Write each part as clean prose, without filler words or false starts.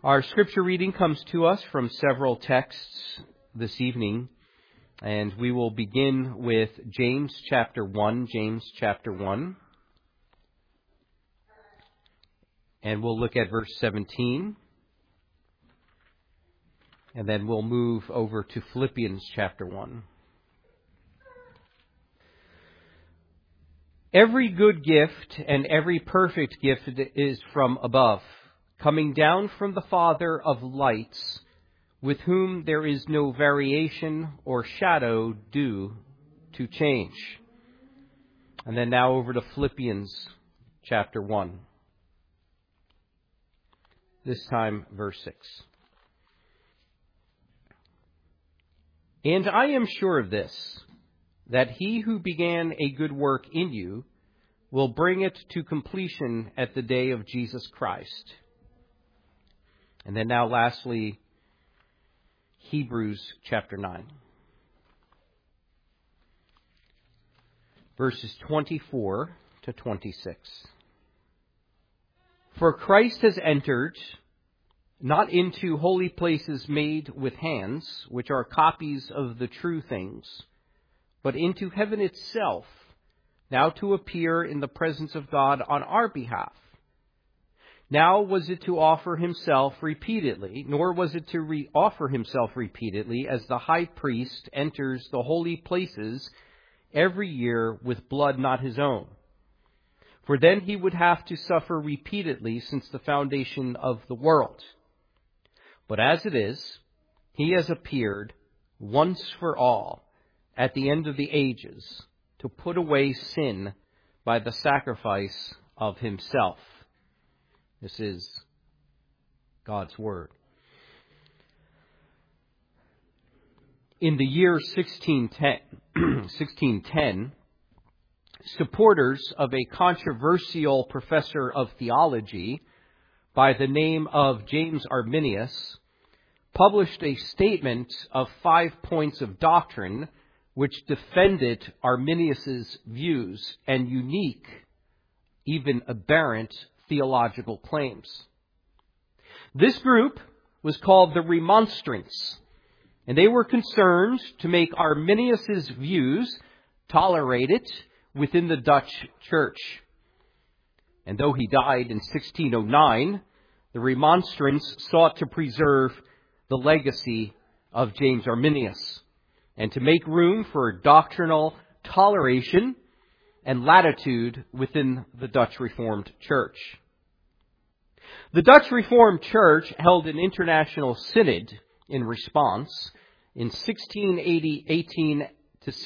Our scripture reading comes to us from several texts this evening, and we will begin with James chapter 1, and we'll look at verse 17, and then we'll move over to Philippians chapter 1. Every good gift and every perfect gift is from above, coming down from the Father of lights, with whom there is no variation or shadow due to change. And then now over to Philippians chapter 1. This time, verse 6. And I am sure of this, that he who began a good work in you will bring it to completion at the day of Jesus Christ. And then now lastly, Hebrews chapter 9. Verses 24 to 26. For Christ has entered not into holy places made with hands, which are copies of the true things, but into heaven itself, now to appear in the presence of God on our behalf. Now was it to offer himself repeatedly, nor was it to offer himself repeatedly, as the high priest enters the holy places every year with blood not his own. For then he would have to suffer repeatedly since the foundation of the world. But as it is, he has appeared once for all at the end of the ages to put away sin by the sacrifice of himself. This is God's Word. In the year 1610, supporters of a controversial professor of theology by the name of James Arminius published a statement of 5 points of doctrine which defended Arminius's views and unique, even aberrant, theological claims. This group was called the Remonstrants, and they were concerned to make Arminius's views tolerated within the Dutch church. And though he died in 1609, the Remonstrants sought to preserve the legacy of James Arminius and to make room for doctrinal toleration and latitude within the Dutch Reformed Church. The Dutch Reformed Church held an international synod in response in 1618 to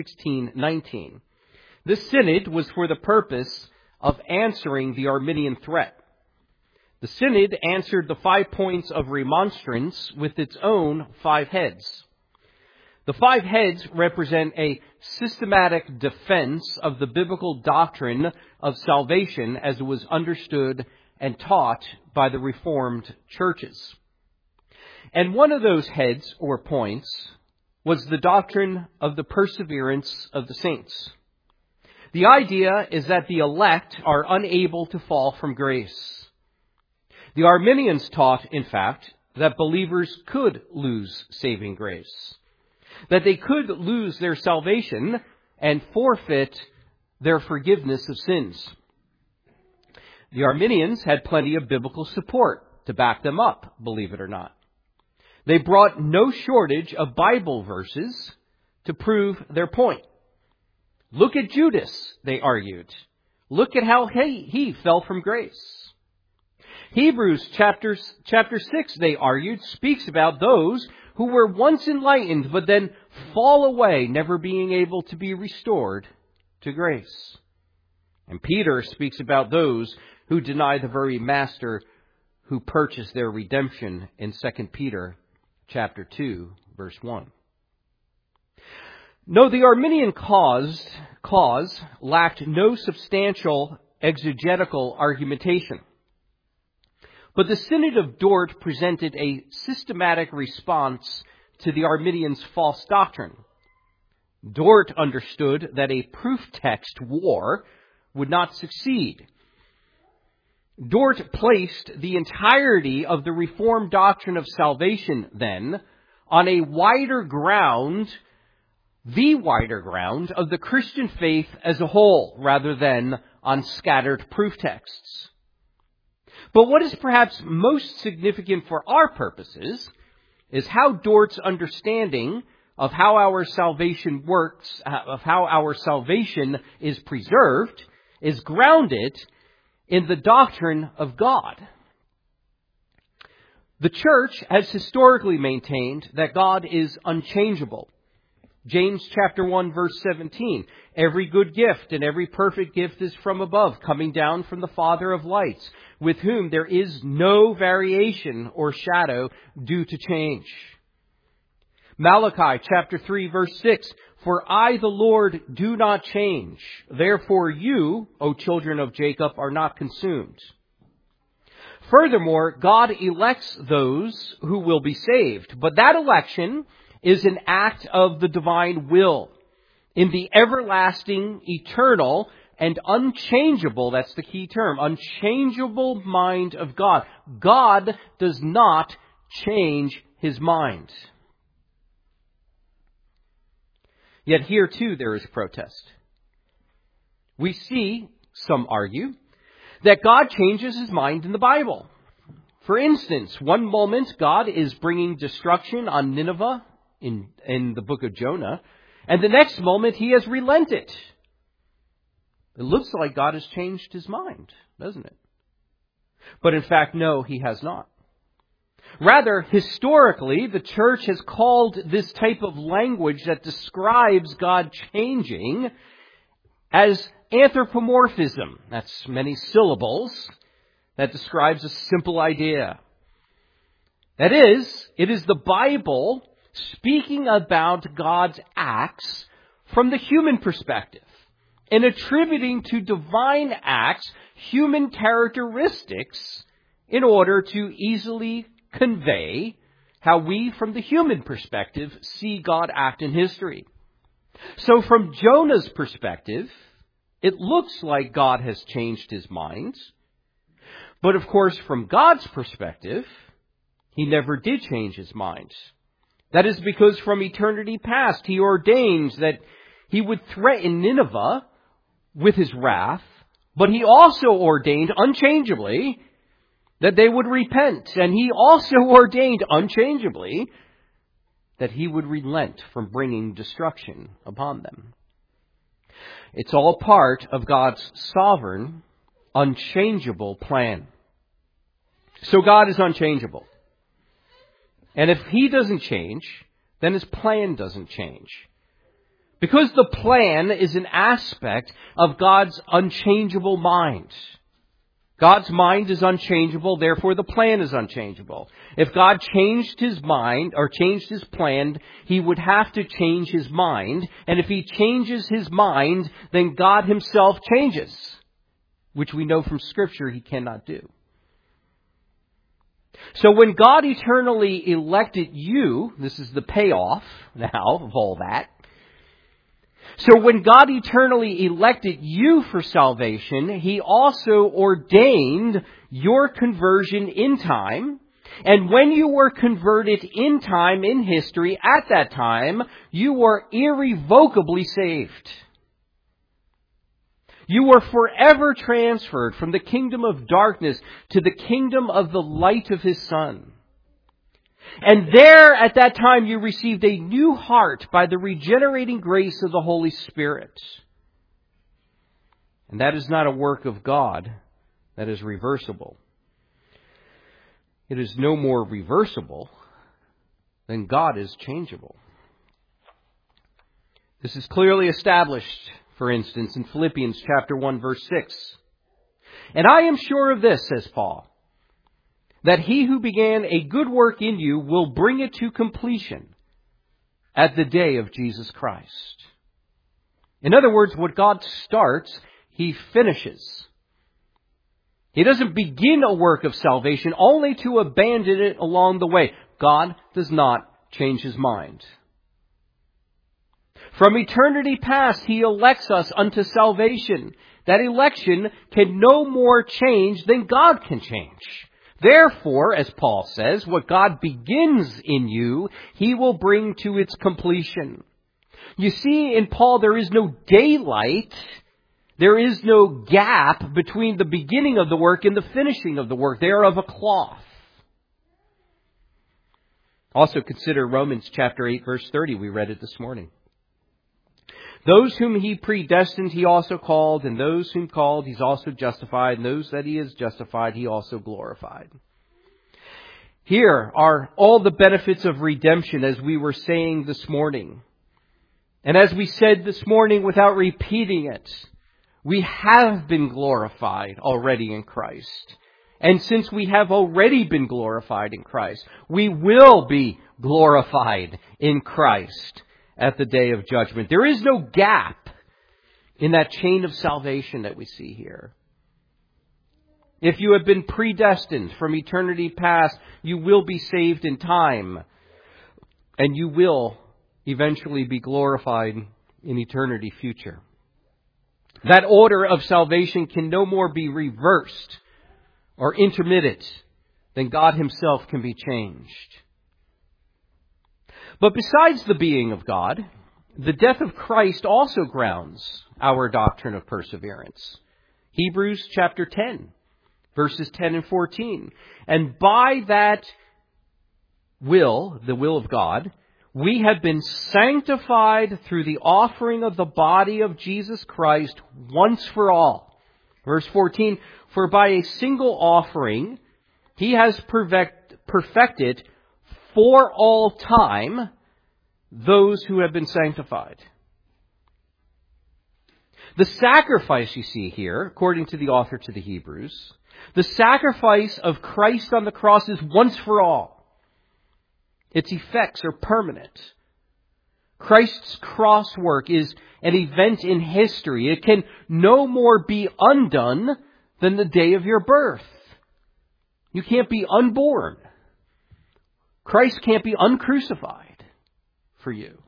1619. This synod was for the purpose of answering the Arminian threat. The synod answered the 5 points of remonstrance with its own 5 heads. The 5 heads represent a systematic defense of the biblical doctrine of salvation as it was understood and taught by the Reformed churches. And one of those heads or points was the doctrine of the perseverance of the saints. The idea is that the elect are unable to fall from grace. The Arminians taught, in fact, that believers could lose saving grace, that they could lose their salvation and forfeit their forgiveness of sins. The Arminians had plenty of biblical support to back them up, believe it or not. They brought no shortage of Bible verses to prove their point. Look at Judas, they argued. Look at how he fell from grace. Hebrews chapter 6, they argued, speaks about those who were once enlightened, but then fall away, never being able to be restored to grace. And Peter speaks about those who deny the very master who purchased their redemption in 2 Peter chapter 2, verse 1. No, the Arminian cause lacked no substantial exegetical argumentation. But the Synod of Dort presented a systematic response to the Arminians' false doctrine. Dort understood that a proof text war would not succeed. Dort placed the entirety of the Reformed doctrine of salvation, then, on a wider ground, the wider ground of the Christian faith as a whole, rather than on scattered proof texts. But what is perhaps most significant for our purposes is how Dort's understanding of how our salvation works, of how our salvation is preserved, is grounded in the doctrine of God. The church has historically maintained that God is unchangeable. James chapter 1 verse 17, every good gift and every perfect gift is from above, coming down from the Father of lights, with whom there is no variation or shadow due to change. Malachi chapter 3 verse 6, for I, the Lord, do not change. Therefore you, O children of Jacob, are not consumed. Furthermore, God elects those who will be saved, but that election is an act of the divine will. In the everlasting, eternal, and unchangeable, that's the key term, unchangeable mind of God. God does not change his mind. Yet here too there is protest. We see, some argue, that God changes his mind in the Bible. For instance, one moment God is bringing destruction on Nineveh in the book of Jonah, and the next moment he has relented. It looks like God has changed his mind, doesn't it? But in fact, no, he has not. Rather, historically, the church has called this type of language that describes God changing as anthropomorphism. That's many syllables. That describes a simple idea. That is, it is the Bible speaking about God's acts from the human perspective and attributing to divine acts human characteristics in order to easily convey how we, from the human perspective, see God act in history. So from Jonah's perspective, it looks like God has changed his mind. But of course, from God's perspective, he never did change his mind. That is because from eternity past, he ordained that he would threaten Nineveh with his wrath, but he also ordained unchangeably that they would repent. And he also ordained unchangeably that he would relent from bringing destruction upon them. It's all part of God's sovereign, unchangeable plan. So God is unchangeable. And if he doesn't change, then his plan doesn't change. Because the plan is an aspect of God's unchangeable mind. God's mind is unchangeable, therefore the plan is unchangeable. If God changed his mind or changed his plan, he would have to change his mind. And if he changes his mind, then God himself changes, which we know from Scripture he cannot do. So when God eternally elected you, this is the payoff now of all that. So when God eternally elected you for salvation, he also ordained your conversion in time. And when you were converted in time, in history, at that time, you were irrevocably saved. You were forever transferred from the kingdom of darkness to the kingdom of the light of his Son. And there, at that time, you received a new heart by the regenerating grace of the Holy Spirit. And that is not a work of God. That is reversible. It is no more reversible than God is changeable. This is clearly established, for instance, in Philippians chapter 1, verse 6. And I am sure of this, says Paul, that he who began a good work in you will bring it to completion at the day of Jesus Christ. In other words, what God starts, he finishes. He doesn't begin a work of salvation only to abandon it along the way. God does not change his mind. From eternity past, he elects us unto salvation. That election can no more change than God can change. Therefore, as Paul says, what God begins in you, He will bring to its completion. You see, in Paul, there is no daylight. There is no gap between the beginning of the work and the finishing of the work. They are of a cloth. Also consider Romans chapter 8, verse 30. We read it this morning. Those whom He predestined, He also called. And those whom called, He's also justified. And those that He has justified, He also glorified. Here are all the benefits of redemption, as we were saying this morning. And as we said this morning without repeating it, we have been glorified already in Christ. And since we have already been glorified in Christ, we will be glorified in Christ at the day of judgment. There is no gap in that chain of salvation that we see here. If you have been predestined from eternity past, you will be saved in time. And you will eventually be glorified in eternity future. That order of salvation can no more be reversed or intermittent than God Himself can be changed. But besides the being of God, the death of Christ also grounds our doctrine of perseverance. Hebrews chapter 10, verses 10 and 14. And by that will, the will of God, we have been sanctified through the offering of the body of Jesus Christ once for all. Verse 14, for by a single offering He has perfected for all time those who have been sanctified. The sacrifice you see here, according to the author to the Hebrews, the sacrifice of Christ on the cross is once for all. Its effects are permanent. Christ's cross work is an event in history. It can no more be undone than the day of your birth. You can't be unborn. Christ can't be uncrucified for you.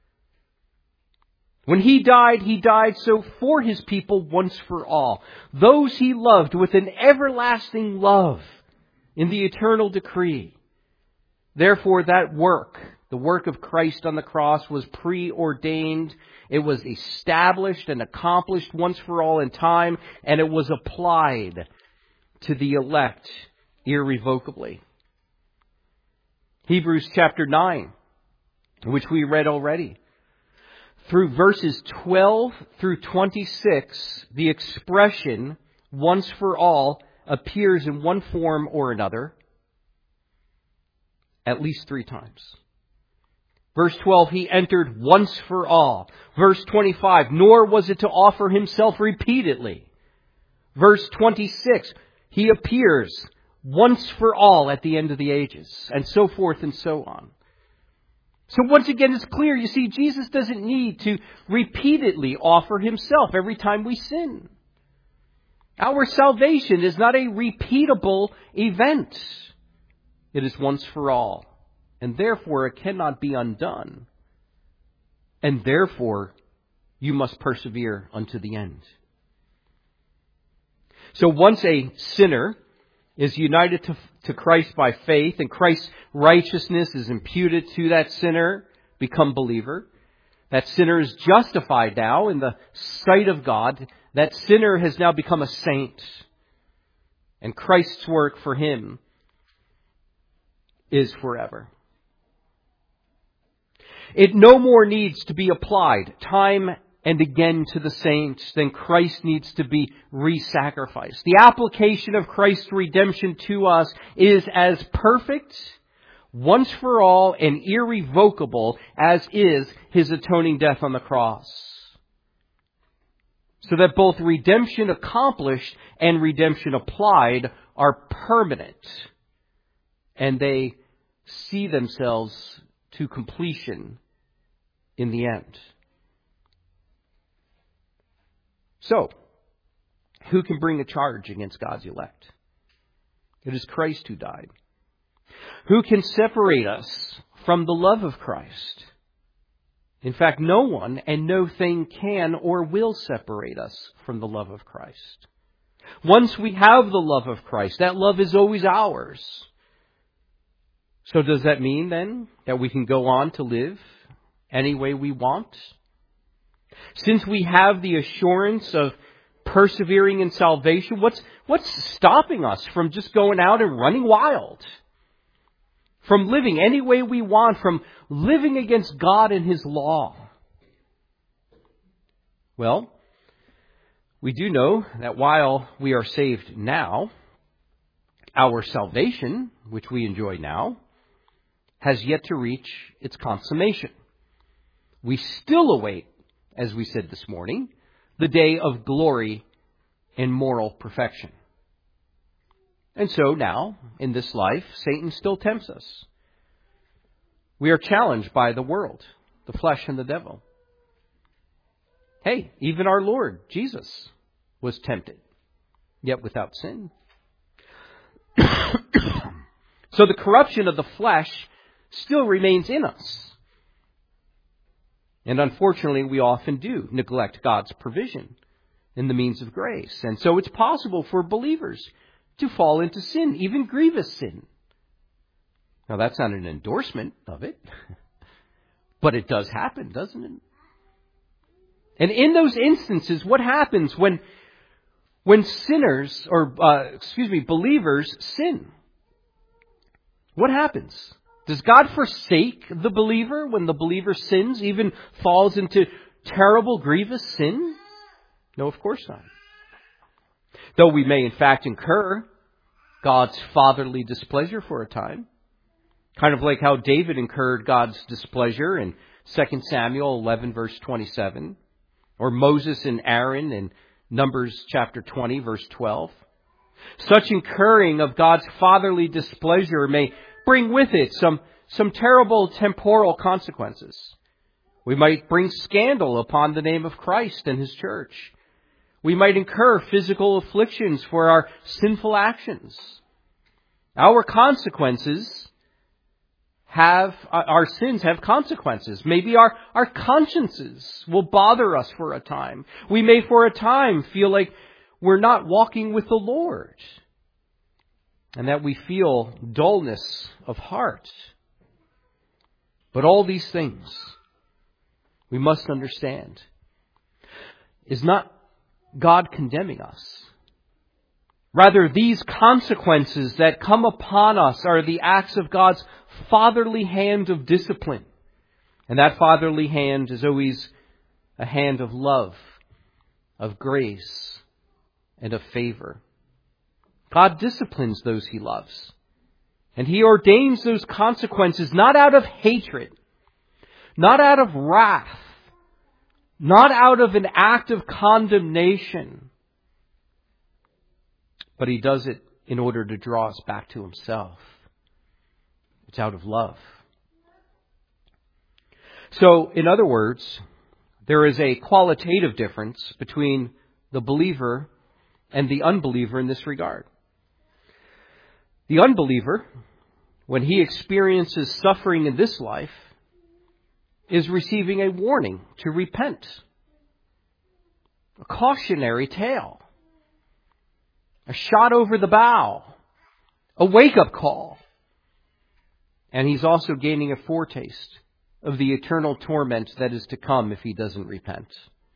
When He died so for His people once for all. Those He loved with an everlasting love in the eternal decree. Therefore, that work, the work of Christ on the cross, was preordained. It was established and accomplished once for all in time, and it was applied to the elect irrevocably. Hebrews chapter 9, which we read already. Through verses 12 through 26, the expression once for all appears in one form or another at least 3 times. Verse 12, He entered once for all. Verse 25, nor was it to offer Himself repeatedly. Verse 26, He appears once for all at the end of the ages, and so forth and so on. So once again, it's clear, you see, Jesus doesn't need to repeatedly offer Himself every time we sin. Our salvation is not a repeatable event. It is once for all, and therefore it cannot be undone. And therefore, you must persevere unto the end. So once a sinner is united to Christ by faith, and Christ's righteousness is imputed to that sinner, become believer, that sinner is justified now in the sight of God. That sinner has now become a saint. And Christ's work for him is forever. It no more needs to be applied time and again to the saints than Christ needs to be re-sacrificed. The application of Christ's redemption to us is as perfect, once for all, and irrevocable as is His atoning death on the cross. So that both redemption accomplished and redemption applied are permanent. And they see themselves to completion in the end. So, who can bring a charge against God's elect? It is Christ who died. Who can separate us from the love of Christ? In fact, no one and no thing can or will separate us from the love of Christ. Once we have the love of Christ, that love is always ours. So does that mean then that we can go on to live any way we want? Since we have the assurance of persevering in salvation, what's stopping us from just going out and running wild? From living any way we want, from living against God and His law? Well, we do know that while we are saved now, our salvation, which we enjoy now, has yet to reach its consummation. We still await, as we said this morning, the day of glory and moral perfection. And so now, in this life, Satan still tempts us. We are challenged by the world, the flesh, and the devil. Hey, even our Lord, Jesus, was tempted, yet without sin. So the corruption of the flesh still remains in us. And unfortunately, we often do neglect God's provision in the means of grace. And so it's possible for believers to fall into sin, even grievous sin. Now, that's not an endorsement of it, but it does happen, doesn't it? And in those instances, what happens when sinners, believers sin? What happens? Does God forsake the believer when the believer sins, even falls into terrible, grievous sin? No, of course not. Though we may in fact incur God's fatherly displeasure for a time. Kind of like how David incurred God's displeasure in 2 Samuel 11 verse 27. Or Moses and Aaron in Numbers chapter 20 verse 12. Such incurring of God's fatherly displeasure may bring with it some terrible temporal consequences. We might bring scandal upon the name of Christ and His church. We might incur physical afflictions for our sinful actions. Our sins have consequences. Maybe our consciences will bother us for a time. We may for a time feel like we're not walking with the Lord, and that we feel dullness of heart. But all these things, we must understand, is not God condemning us. Rather, these consequences that come upon us are the acts of God's fatherly hand of discipline. And that fatherly hand is always a hand of love, of grace, and of favor. God disciplines those He loves. And He ordains those consequences not out of hatred, not out of wrath, not out of an act of condemnation, but He does it in order to draw us back to Himself. It's out of love. So, in other words, there is a qualitative difference between the believer and the unbeliever in this regard. The unbeliever, when he experiences suffering in this life, is receiving a warning to repent, a cautionary tale, a shot over the bow, a wake-up call. And he's also gaining a foretaste of the eternal torment that is to come if he doesn't repent.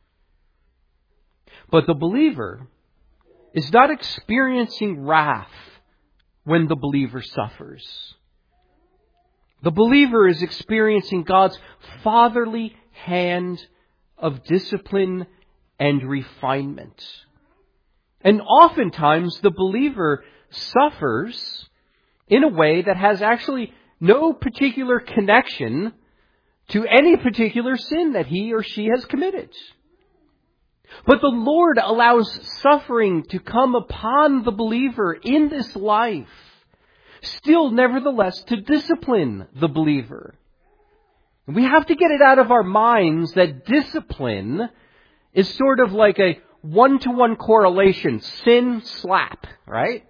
But the believer is not experiencing wrath when the believer suffers. The believer is experiencing God's fatherly hand of discipline and refinement. And oftentimes the believer suffers in a way that has actually no particular connection to any particular sin that he or she has committed. But the Lord allows suffering to come upon the believer in this life, still nevertheless to discipline the believer. And we have to get it out of our minds that discipline is sort of like a one-to-one correlation, sin slap, right?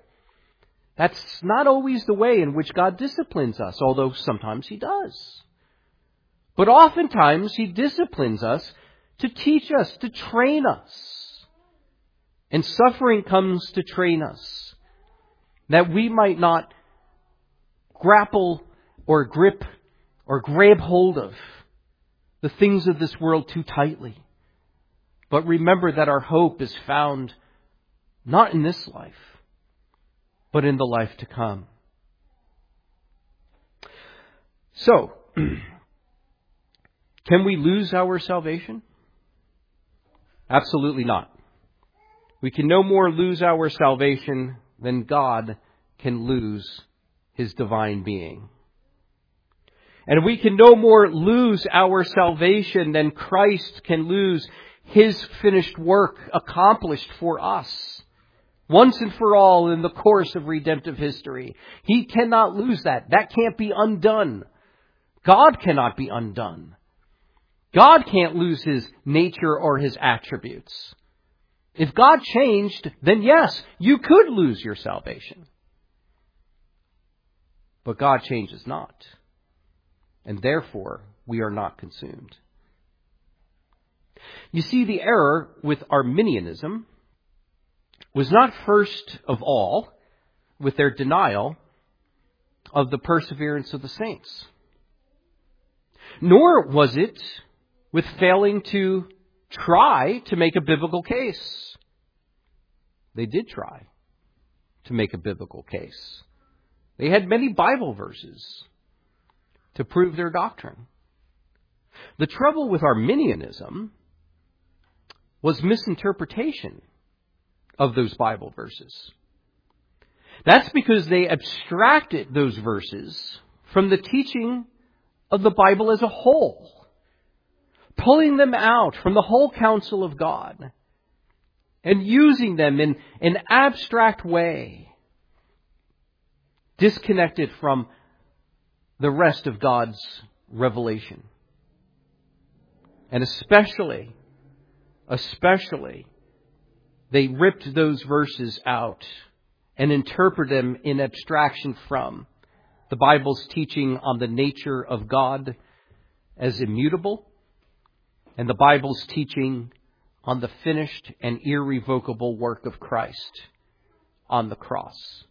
That's not always the way in which God disciplines us, although sometimes He does. But oftentimes He disciplines us to teach us, to train us. And suffering comes to train us, that we might not grapple or grip or grab hold of the things of this world too tightly. But remember that our hope is found not in this life, but in the life to come. So, can we lose our salvation? Absolutely not. We can no more lose our salvation than God can lose His divine being. And we can no more lose our salvation than Christ can lose His finished work accomplished for us, once and for all in the course of redemptive history. He cannot lose that. That can't be undone. God cannot be undone. God can't lose His nature or His attributes. If God changed, then yes, you could lose your salvation. But God changes not. And therefore, we are not consumed. You see, the error with Arminianism was not first of all with their denial of the perseverance of the saints. Nor was it with failing to try to make a biblical case. They did try to make a biblical case. They had many Bible verses to prove their doctrine. The trouble with Arminianism was misinterpretation of those Bible verses. That's because they abstracted those verses from the teaching of the Bible as a whole, pulling them out from the whole counsel of God and using them in an abstract way, disconnected from the rest of God's revelation. And especially, they ripped those verses out and interpreted them in abstraction from the Bible's teaching on the nature of God as immutable, and the Bible's teaching on the finished and irrevocable work of Christ on the cross.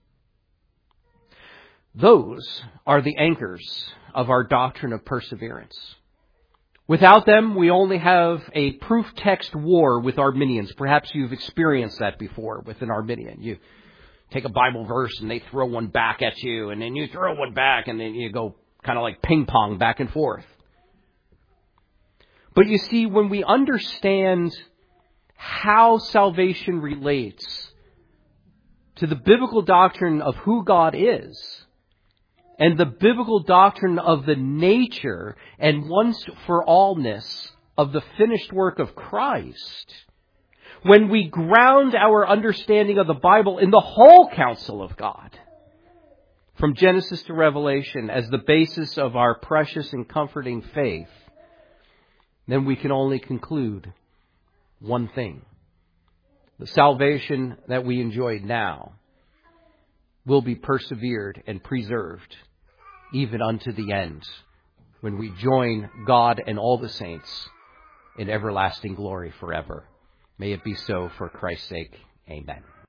Those are the anchors of our doctrine of perseverance. Without them, we only have a proof text war with Arminians. Perhaps you've experienced that before with an Arminian. You take a Bible verse and they throw one back at you, and then you throw one back, and then you go kind of like ping pong back and forth. But you see, when we understand how salvation relates to the biblical doctrine of who God is, and the biblical doctrine of the nature and once for allness of the finished work of Christ, when we ground our understanding of the Bible in the whole counsel of God, from Genesis to Revelation, as the basis of our precious and comforting faith, then we can only conclude one thing. The salvation that we enjoy now will be persevered and preserved even unto the end, when we join God and all the saints in everlasting glory forever. May it be so for Christ's sake. Amen.